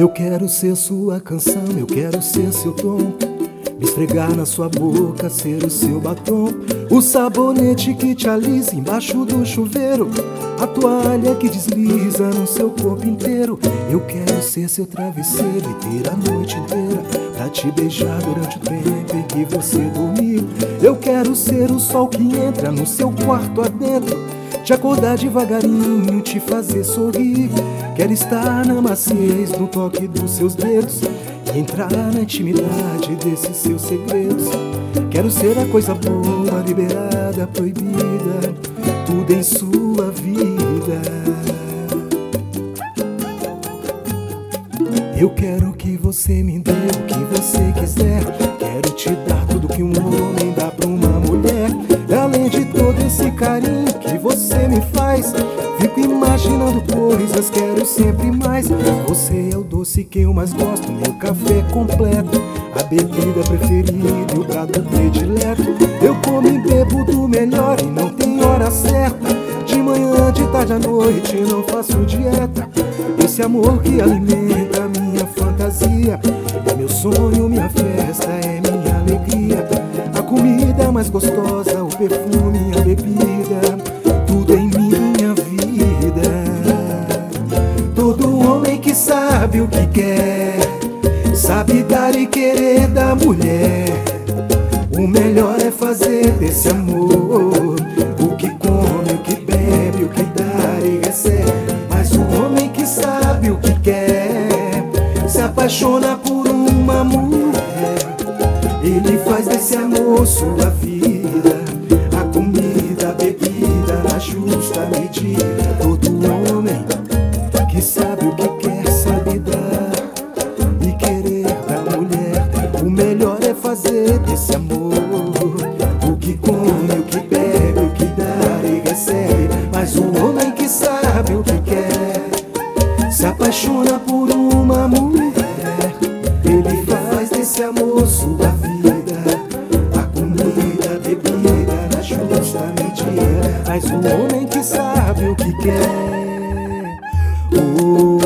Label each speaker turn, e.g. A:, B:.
A: Eu quero ser sua canção, eu quero ser seu tom, me esfregar na sua boca, ser o seu batom, o sabonete que te alisa embaixo do chuveiro, a toalha que desliza no seu corpo inteiro. Eu quero ser seu travesseiro e ter a noite inteira pra te beijar durante o tempo em que você dormiu. Eu quero ser o sol que entra no seu quarto adentro, te acordar devagarinho, te fazer sorrir. Quero estar na maciez, no toque dos seus dedos, e entrar na intimidade desses seus segredos. Quero ser a coisa boa, liberada, proibida, tudo em sua vida. Eu quero que você me dê o que você quiser, quero te dar tudo que um homem dá pra uma mulher. Além de todo esse carinho que você me faz, fico imaginando coisas, quero sempre mais. Você é o doce que eu mais gosto, meu café completo, a bebida preferida e o prato predileto. Eu como e bebo do melhor e não tem hora certa, de manhã, de tarde, à noite, não faço dieta. Esse amor que alimenta minha fantasia é meu sonho, minha festa, é minha alegria. A comida mais gostosa, o perfume, a bebida, tudo em minha vida. Todo homem que sabe o que quer, sabe dar e querer da mulher. O melhor é fazer desse amor o que come, o que bebe, o que dá e recebe. Mas o homem que sabe o que quer, se apaixona por uma mulher, ele faz desse amor sua vida, a comida, a bebida na justa medida. Todo homem que sabe o que quer, sabe dar e querer da mulher. O melhor é fazer desse amor o que come, o que bebe, o que dá e recebe. Mas o homem que sabe o que quer, se apaixona por uma mulher, ele faz desse amor sua vida, a comida, a bebida na justa medida. Mas o homem que sabe o que quer, oh.